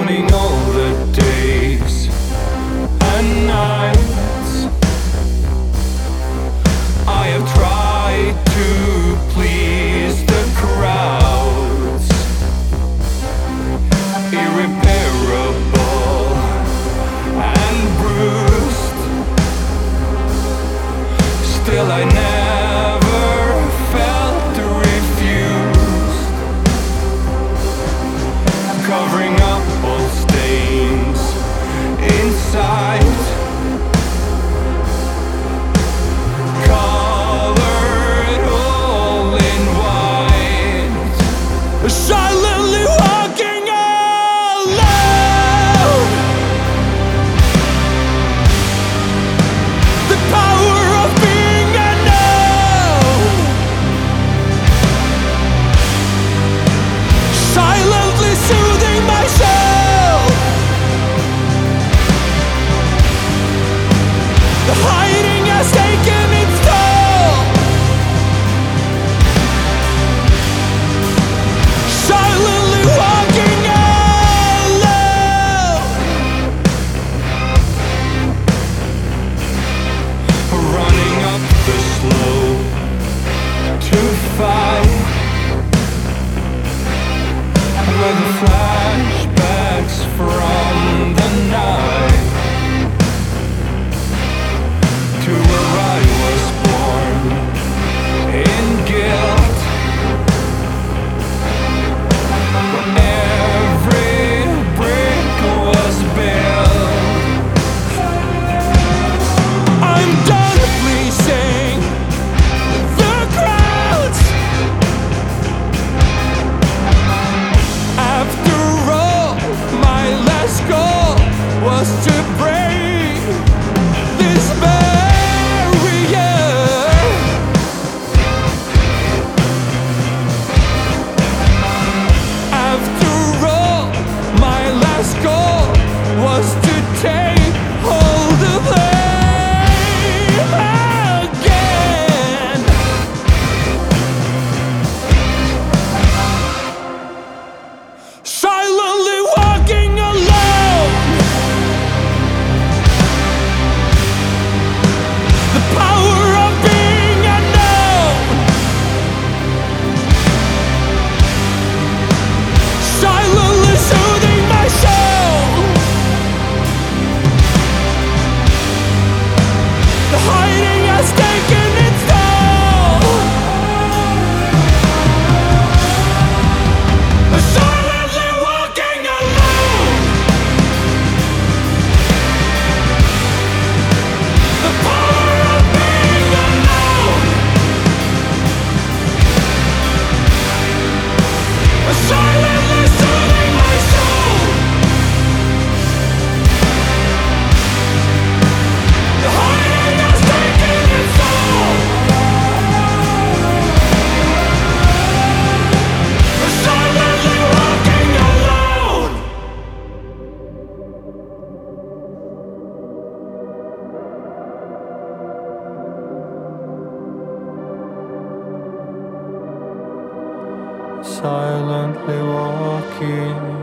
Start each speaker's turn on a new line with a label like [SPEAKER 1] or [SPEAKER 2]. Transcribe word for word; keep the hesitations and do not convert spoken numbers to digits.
[SPEAKER 1] counting all the days and nights I have tried to please the crowds. Irreparable and bruised, still I never felt refused. Covering up all stains inside, colored all in white, silently walking alone. The power of being unknown, silently soothing my soul, the hiding has taken its toll, silently walking alone, running up the slope to fight, with the flashbacks from the night to where I was born in guilt, when every brick was built. I'm done pleasing the crowds. After all, my last goal was to break this barrier. After all, my last goal was to take hold of them again. Silently walking alone, the power of being unknown, silently soothing my soul, the hiding has taken its toll, silently walking alone, the power of being unknown, silently soothing my soul, the hiding has taken its toll, silently walking alone. Silently walking